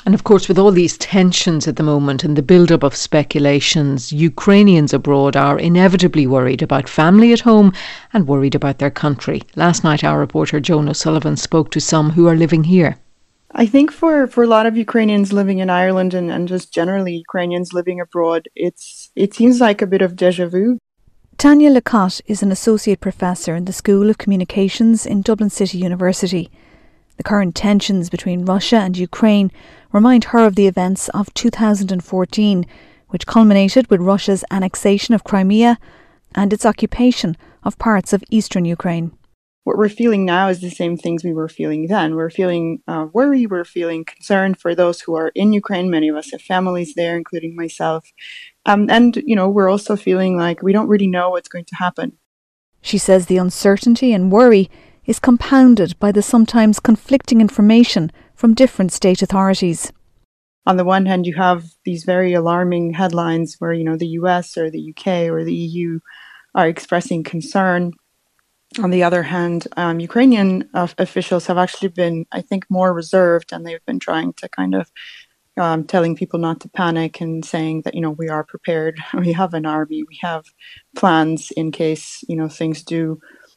And of course, with all these tensions at the moment and the build-up of speculations, Ukrainians abroad are inevitably worried about family at home and worried about their country. Last night, our reporter Joan O'Sullivan spoke to some who are living here. I think for a lot of Ukrainians living in Ireland and just generally Ukrainians living abroad, it seems like a bit of déjà vu. Tanya Lacotte is an associate professor in the School of Communications in Dublin City University. The current tensions between Russia and Ukraine remind her of the events of 2014, which culminated with Russia's annexation of Crimea and its occupation of parts of eastern Ukraine. What we're feeling now is the same things we were feeling then. We're feeling worry, we're feeling concern for those who are in Ukraine. Many of us have families there, including myself. And, we're also feeling like we don't really know what's going to happen. She says the uncertainty and worry is compounded by the sometimes conflicting information from different state authorities. On the one hand, you have these very alarming headlines where, the US or the UK or the EU are expressing concern. On the other hand, Ukrainian officials have actually been, I think, more reserved, and they've been trying to kind of telling people not to panic and saying that, we are prepared. We have an army. We have plans in case, things do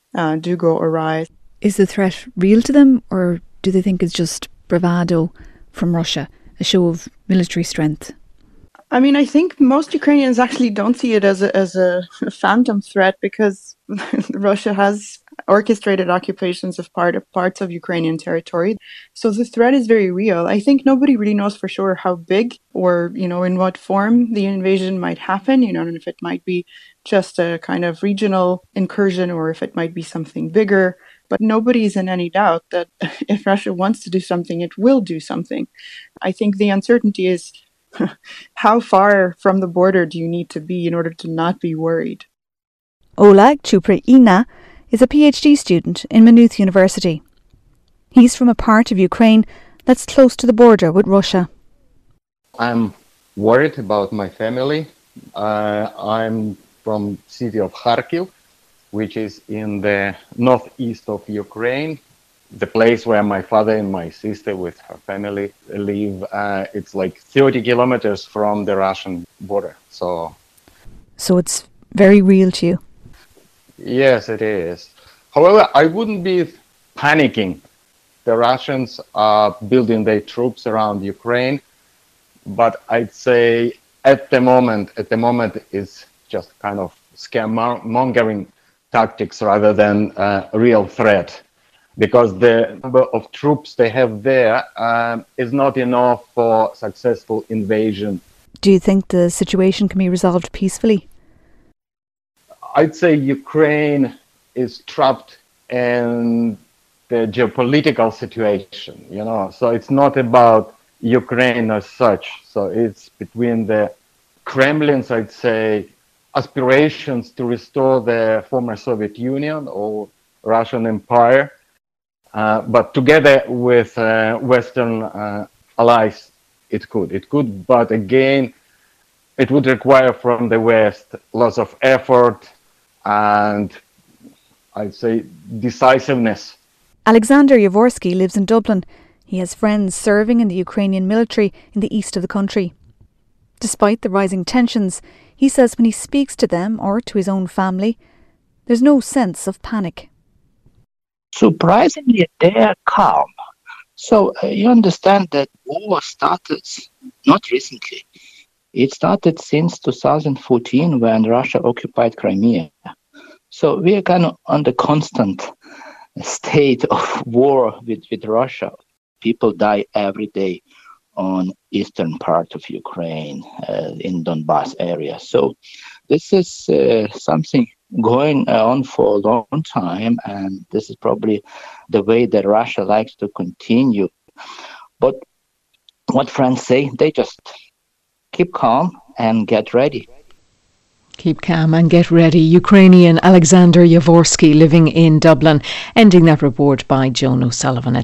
go awry. Is the threat real to them, or do they think it's just bravado from Russia, a show of military strength? I mean, I think most Ukrainians actually don't see it as a phantom threat because Russia has orchestrated occupations of parts of Ukrainian territory. So the threat is very real. I think nobody really knows for sure how big or, in what form the invasion might happen, and if it might be just a kind of regional incursion or if it might be something bigger. But nobody's in any doubt that if Russia wants to do something, it will do something. I think the uncertainty is how far from the border do you need to be in order to not be worried? Oleg Chuprina is a PhD student in Maynooth University. He's from a part of Ukraine that's close to the border with Russia. I'm worried about my family. I'm from city of Kharkiv, which is in the northeast of Ukraine. The place where my father and my sister with her family live, it's like 30 kilometers from the Russian border. So it's very real to you? Yes, it is. However, I wouldn't be panicking. The Russians are building their troops around Ukraine, but I'd say at the moment it's just kind of scaremongering tactics rather than a real threat. Because the number of troops they have there is not enough for successful invasion. Do you think the situation can be resolved peacefully? I'd say Ukraine is trapped in the geopolitical situation, so it's not about Ukraine as such. So it's between the Kremlin's, I'd say, aspirations to restore the former Soviet Union or Russian Empire, but together with Western allies, it could, but again, it would require from the West lots of effort and I'd say decisiveness. Alexander Yavorsky lives in Dublin. He has friends serving in the Ukrainian military in the east of the country. Despite the rising tensions, he says when he speaks to them or to his own family, there's no sense of panic. Surprisingly, they are calm. So you understand that war started not recently. It started since 2014 when Russia occupied Crimea. So we are kind of under constant state of war with Russia. People die every day on eastern part of Ukraine, in Donbass area. So this is something going on for a long time, and this is probably the way that Russia likes to continue. But what friends say, they just keep calm and get ready. Keep calm and get ready. Ukrainian Alexander Yavorsky living in Dublin. Ending that report by Joan O'Sullivan.